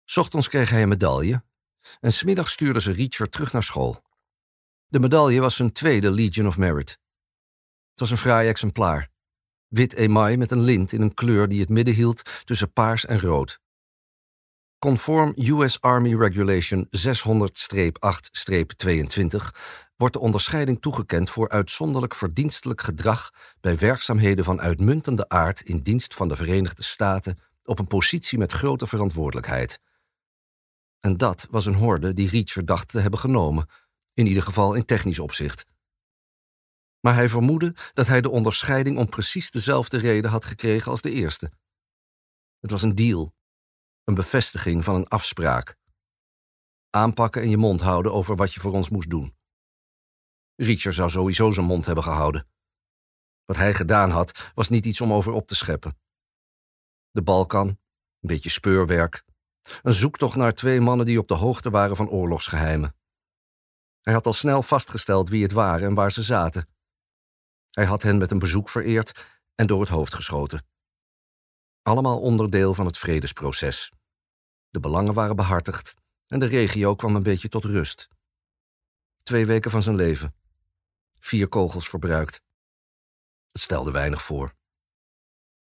'S Ochtends kreeg hij een medaille en 's middags stuurde ze Reacher terug naar school. De medaille was zijn tweede Legion of Merit. Het was een fraai exemplaar. Wit email met een lint in een kleur die het midden hield tussen paars en rood. Conform US Army Regulation 600-8-22 wordt de onderscheiding toegekend voor uitzonderlijk verdienstelijk gedrag bij werkzaamheden van uitmuntende aard in dienst van de Verenigde Staten op een positie met grote verantwoordelijkheid. En dat was een horde die Reacher dacht te hebben genomen, in ieder geval in technisch opzicht. Maar hij vermoedde dat hij de onderscheiding om precies dezelfde reden had gekregen als de eerste. Het was een deal, een bevestiging van een afspraak. Aanpakken en je mond houden over wat je voor ons moest doen. Reacher zou sowieso zijn mond hebben gehouden. Wat hij gedaan had, was niet iets om over op te scheppen. De Balkan, een beetje speurwerk, een zoektocht naar 2 mannen die op de hoogte waren van oorlogsgeheimen. Hij had al snel vastgesteld wie het waren en waar ze zaten. Hij had hen met een bezoek vereerd en door het hoofd geschoten. Allemaal onderdeel van het vredesproces. De belangen waren behartigd en de regio kwam een beetje tot rust. 2 weken van zijn leven. 4 kogels verbruikt. Het stelde weinig voor.